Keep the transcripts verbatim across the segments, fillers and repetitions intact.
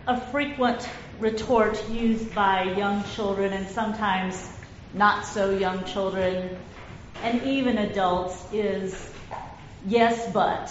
A frequent retort used by young children and sometimes not so young children and even adults is, yes, but.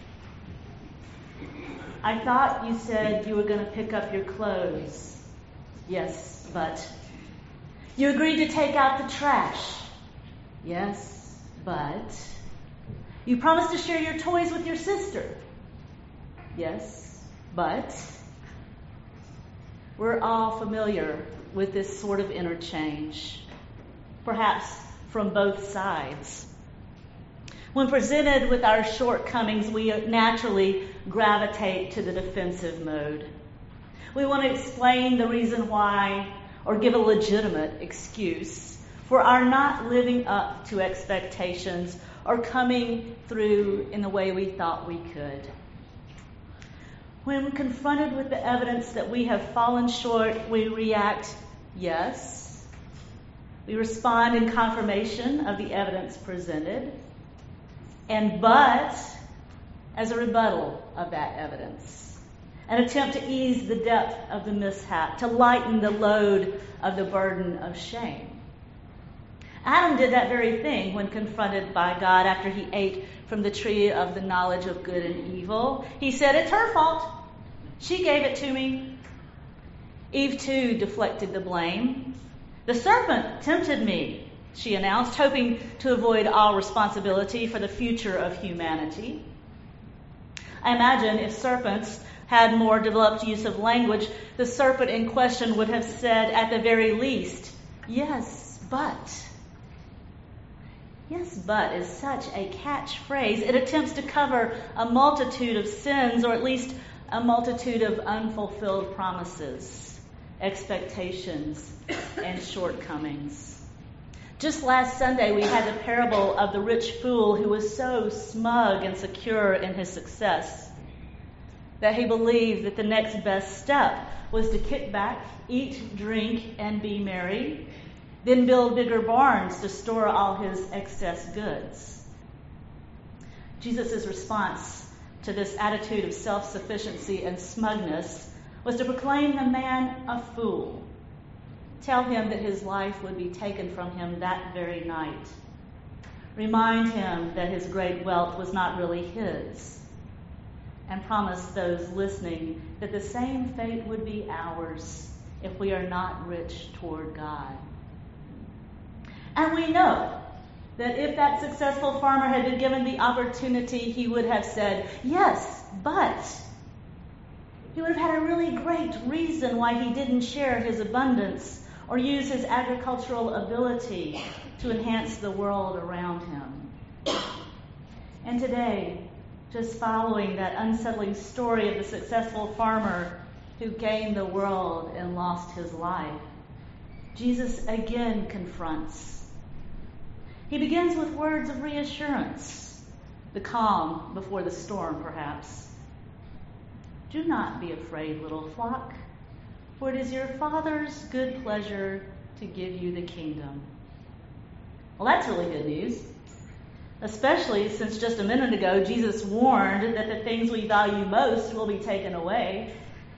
I thought you said you were going to pick up your clothes. Yes, but. You agreed to take out the trash. Yes, but. You promised to share your toys with your sister. Yes, but. We're all familiar with this sort of interchange, perhaps from both sides. When presented with our shortcomings, we naturally gravitate to the defensive mode. We want to explain the reason why or give a legitimate excuse for our not living up to expectations or coming through in the way we thought we could. When confronted with the evidence that we have fallen short, we react, yes. We respond in confirmation of the evidence presented, and but as a rebuttal of that evidence. An attempt to ease the depth of the mishap, to lighten the load of the burden of shame. Adam did that very thing when confronted by God after he ate from the tree of the knowledge of good and evil. He said, it's her fault. She gave it to me. Eve too deflected the blame. The serpent tempted me, she announced, hoping to avoid all responsibility for the future of humanity. I imagine if serpents had more developed use of language, the serpent in question would have said at the very least, yes, but. Yes, but is such a catchphrase. It attempts to cover a multitude of sins, or at least a multitude of unfulfilled promises, expectations, and shortcomings. Just last Sunday, we had the parable of the rich fool who was so smug and secure in his success that he believed that the next best step was to kick back, eat, drink, and be merry, then build bigger barns to store all his excess goods. Jesus' response to this attitude of self-sufficiency and smugness was to proclaim the man a fool, tell him that his life would be taken from him that very night, remind him that his great wealth was not really his, and promise those listening that the same fate would be ours if we are not rich toward God. And we know that if that successful farmer had been given the opportunity, he would have said, yes, but. He would have had a really great reason why he didn't share his abundance or use his agricultural ability to enhance the world around him. And today, just following that unsettling story of the successful farmer who gained the world and lost his life, Jesus again confronts. He begins with words of reassurance, the calm before the storm, perhaps. Do not be afraid, little flock, for it is your Father's good pleasure to give you the kingdom. Well, that's really good news, especially since just a minute ago Jesus warned that the things we value most will be taken away.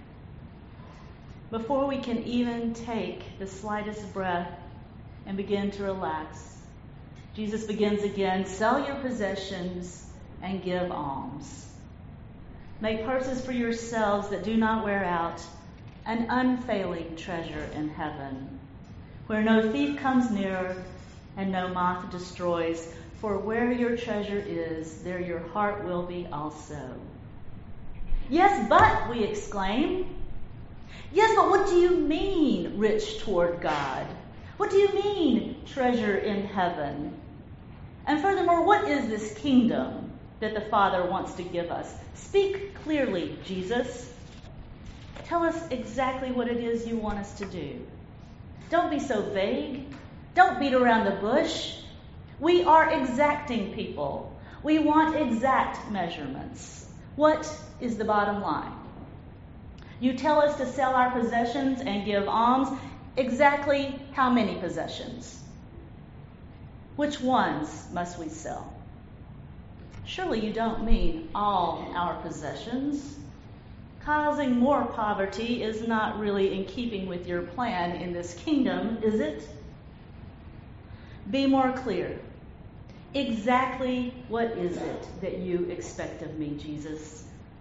Before we can even take the slightest breath and begin to relax, Jesus begins again, sell your possessions and give alms. Make purses for yourselves that do not wear out, an unfailing treasure in heaven, where no thief comes near and no moth destroys. For where your treasure is, there your heart will be also. Yes, but, we exclaim. Yes, but what do you mean, rich toward God? What do you mean, treasure in heaven? And furthermore, what is this kingdom that the Father wants to give us? Speak clearly, Jesus. Tell us exactly what it is you want us to do. Don't be so vague. Don't beat around the bush. We are exacting people. We want exact measurements. What is the bottom line? You tell us to sell our possessions and give alms. Exactly how many possessions? Which ones must we sell? Surely you don't mean all our possessions. causing more poverty is not really in keeping with your plan in this kingdom, is it? Be more clear. Exactly what is it that you expect of me, Jesus?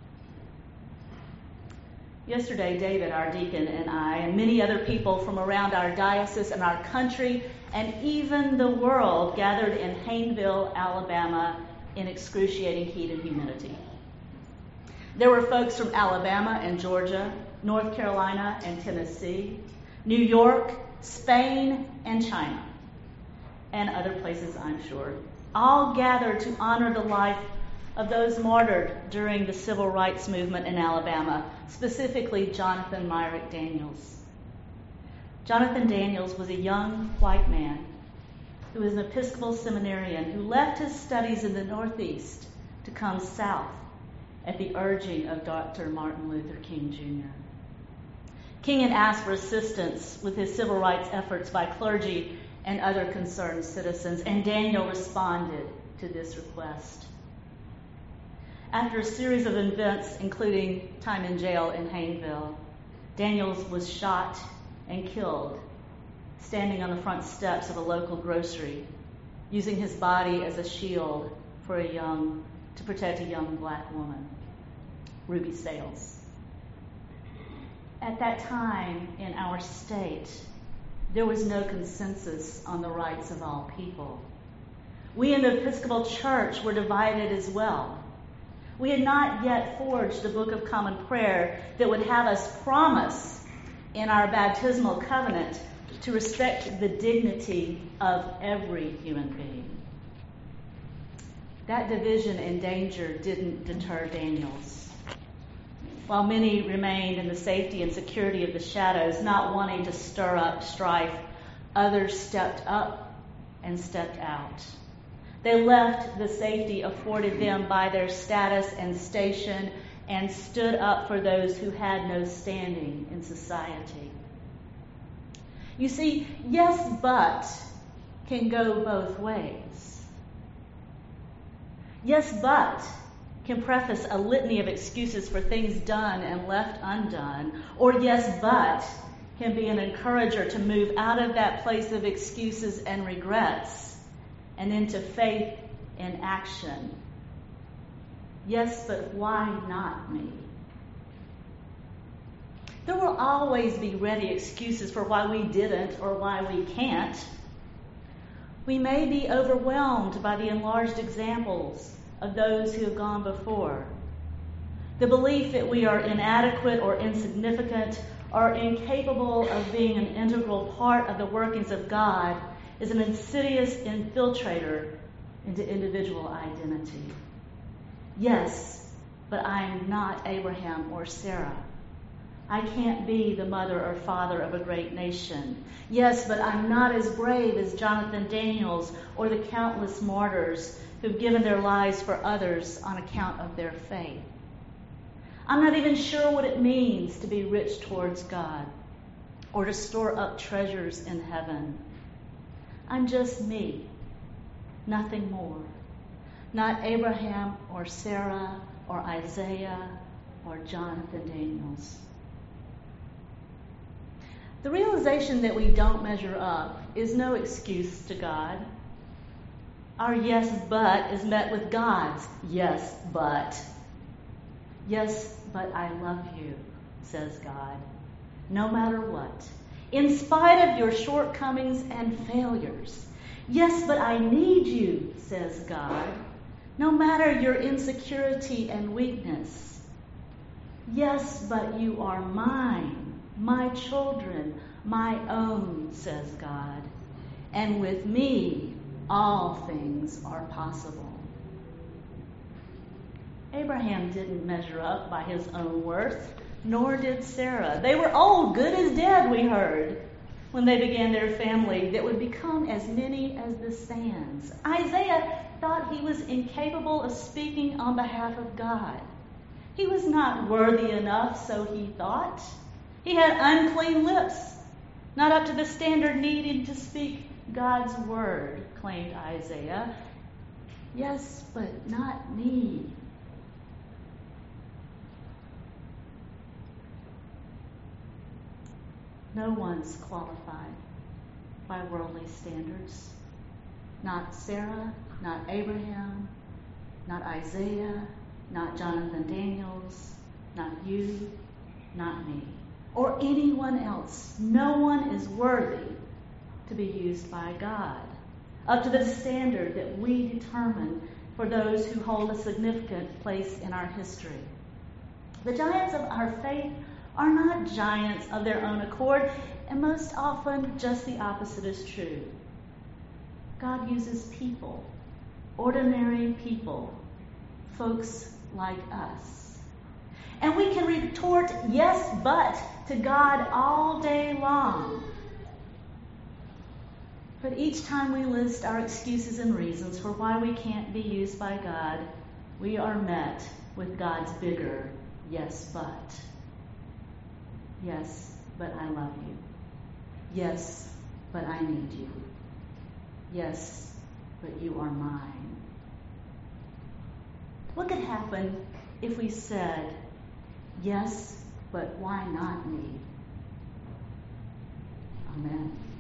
Yesterday, David, our deacon, and I, and many other people from around our diocese and our country, and even the world, gathered in Hayneville, Alabama, in excruciating heat and humidity. There were folks from Alabama and Georgia, North Carolina and Tennessee, New York, Spain, and China, and other places, I'm sure, all gathered to honor the life of those martyred during the civil rights movement in Alabama, specifically Jonathan Myrick Daniels. Jonathan Daniels was a young white man who was an Episcopal seminarian who left his studies in the Northeast to come south at the urging of Doctor Martin Luther King Junior King had asked for assistance with his civil rights efforts by clergy and other concerned citizens, and Daniel responded to this request. After a series of events, including time in jail in Hayneville, Daniels was shot and killed, standing on the front steps of a local grocery, using his body as a shield for a young, to protect a young black woman, Ruby Sales. At that time in our state, there was no consensus on the rights of all people. We in the Episcopal Church were divided as well. We had not yet forged a Book of Common Prayer that would have us promise in our baptismal covenant to respect the dignity of every human being. That division and danger didn't deter Daniels. While many remained in the safety and security of the shadows, not wanting to stir up strife, others stepped up and stepped out. They left the safety afforded them by their status and station and stood up for those who had no standing in society. You see, yes, but can go both ways. Yes, but can preface a litany of excuses for things done and left undone, or yes, but can be an encourager to move out of that place of excuses and regrets and into faith and action. Yes, but why not me? There will always be ready excuses for why we didn't or why we can't. We may be overwhelmed by the enlarged examples of those who have gone before. The belief that we are inadequate or insignificant or incapable of being an integral part of the workings of God is an insidious infiltrator into individual identity. Yes, but I'm not Abraham or Sarah. I can't be the mother or father of a great nation. Yes, but I'm not as brave as Jonathan Daniels or the countless martyrs who've given their lives for others on account of their faith. I'm not even sure what it means to be rich towards God or to store up treasures in heaven. I'm just me, nothing more. Not Abraham or Sarah or Isaiah or Jonathan Daniels. The realization that we don't measure up is no excuse to God. Our yes, but is met with God's yes, but. Yes, but I love you, says God, no matter what. In spite of your shortcomings and failures. Yes, but I need you, says God, no matter your insecurity and weakness. Yes, but you are mine, my children, my own, says God. And with me, all things are possible. Abraham didn't measure up by his own worth, nor did Sarah. They were old, good as dead, we heard, when they began their family that would become as many as the sands. Isaiah thought he was incapable of speaking on behalf of God. He was not worthy enough, so he thought. He had unclean lips, not up to the standard needed to speak God's word, claimed Isaiah. Yes, but not me. No one's qualified by worldly standards. Not Sarah, not Abraham, not Isaiah, not Jonathan Daniels, not you, not me, or anyone else. No one is worthy to be used by God up to the standard that we determine for those who hold a significant place in our history. The giants of our faith are not giants of their own accord, and most often just the opposite is true. God uses people, ordinary people, folks like us. And we can retort, yes, but, to God all day long. But each time we list our excuses and reasons for why we can't be used by God, we are met with God's bigger yes, but. Yes, but I love you. Yes, but I need you. Yes, but you are mine. What could happen if we said, yes, but why not me? Amen.